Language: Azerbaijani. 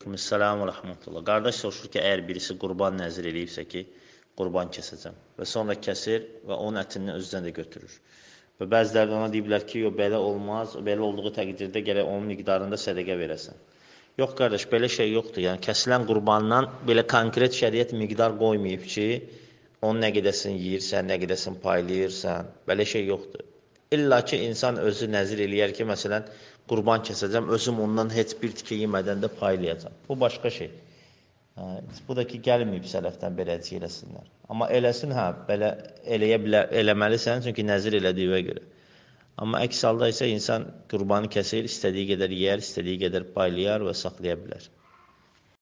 Selamun Rəhmətullah. Qardaş soruşur ki, əgər birisi qurban nəzir eləyibsə ki, qurban kəsəcəm və sonra kəsir və onun ətini özünə də götürür. Və bəziləri də ona deyiblər ki, belə olmaz, belə olduğu təqdirdə gərək onun miqdarında sədəqə verəsən. Yox qardaş, belə şey yoxdur. Yəni kəsilən qurbandan belə konkret şəriət miqdar qoymayıb ki, onu nə qədəsin yeyirsən, nə qədəsin paylayırsan, belə şey yoxdur. İlla ki, insan özü nəzir eləyər ki, məsələn, qurban kəsəcəm, özüm ondan heç bir tikə yemədən də paylayacam. Bu başqa şey. Bu da ki, gəlməyib sələfdən belə eləsinlər. Amma eləsin, belə eləməlisən, çünki nəzir elədiyinə görə. Amma əks halda isə insan qurbanı kəsir, istədiyi qədər yeyər, istədiyi qədər paylayar və saxlaya bilər.